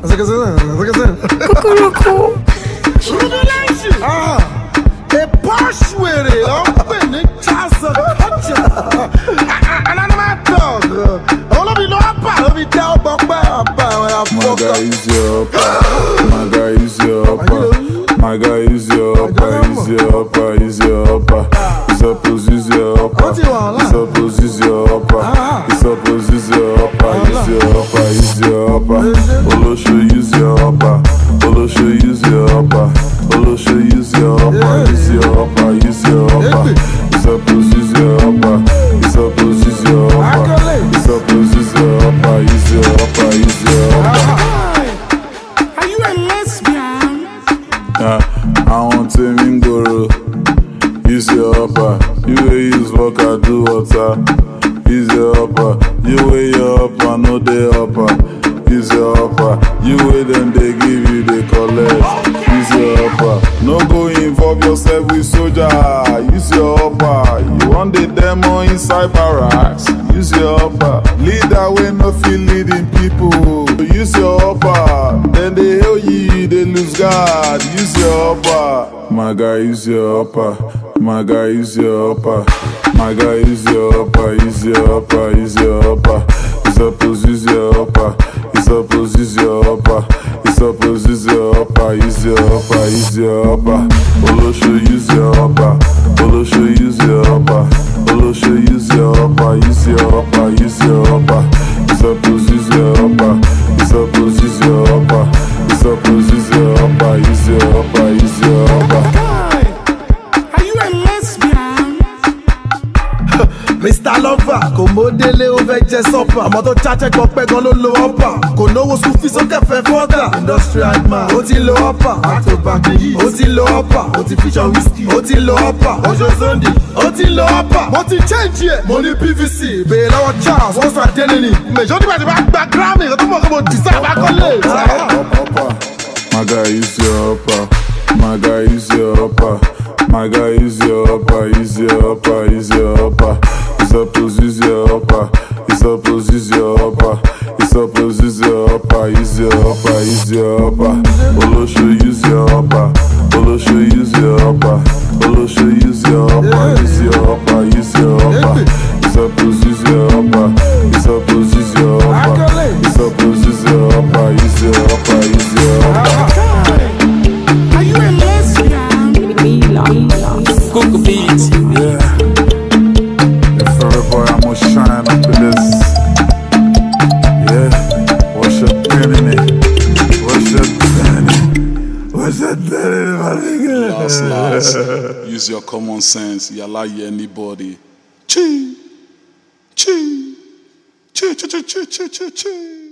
A posh with it, open it, chance of culture. And I'm not dog. All of you know I'll be down by my guy is your upper. My guy is your upper. My guy is your upper. He's your upper. He's your upper. He's supposed he's your upper. He's supposed he's your upper. He's supposed he's your upper. He's your upper. He's your upper. Olo show use your upper. Olo show use your upper. Olo show use your upper. Use your upper. Use your upper. He's supposed use your upper. He's supposed use your upper. He's supposed use your upper. Use your upper. Use your upper. Are you a lesbian? I want to mingoro. Use your upper. You will use vodka, do water. Use your upper. You weigh your upper, no they upper. Use your upper. You weigh them, they give you, they collect. Use your upper. No go involve yourself with soldier. Use your upper. You want the demo inside barracks. Use your upper. Leader way no feel leading people. Use your upper. Then they hail you, they lose God. Use your upper. My guy, use your upper. My guy is your upper. My guy is your upper. Is your upper. Is your upper. He's supposed use your upper. He's supposed use your upper. He's supposed use your upper. Is your upper. Is your upper. Olo show use your upper. Olo show use your upper. Olo show use your upper. Use your upper. Use your upper. He's supposed use your upper. He's supposed use your upper. He's supposed use your upper. Use your upper. Use your upper. Mr. Lover, kò mọ́délé ó fẹ́ jẹ sọ́pà. Ọmọ tó cháchẹ́ kan pẹ́ gan ló lo ọ́pà. Kò náwó school fees ó kẹfẹ́ fọ́gà. Industrial man, ó ti lo ọ́pà. Àtòbàkì yìí, ó ti lo ọ́pà. Ó ti fission whisky, ó ti lo ọ́pà. Oṣù Sunday, ó ti lo ọ́pà. Mo ti change ẹ̀, mo ní PVC. Bèèrè lọ́wọ́ Charles, wọ́n sọ àdéhùn ni. Mèjọ́ nígbà tí wọ́n gba Grammy, kò tó mọ̀ kó mo deserve accolade. My guy is your upper. My guy is your upper. My guy is your upper. Is your upper. Is your upper. He's supposed use your upper. He's supposed use your upper. He's supposed use your upper. Is your upper. Is your upper. Olo show use your upper. Olo show use your upper. Olo show use your upper. Use your upper. Use your upper. He's supposed use your upper. He's supposed use your upper. He's supposed use your upper. Use your upper. Use your upper. Are you a lesbian? Coco beats. Yeah. If every boy I'm gonna shine up in this. Yeah. What's your penny? What's your penny? What's your penny, my nigga? Last. Use your common sense. You allow anybody. Chee. Chee. Chee, chee, chee, chee, chee, chee.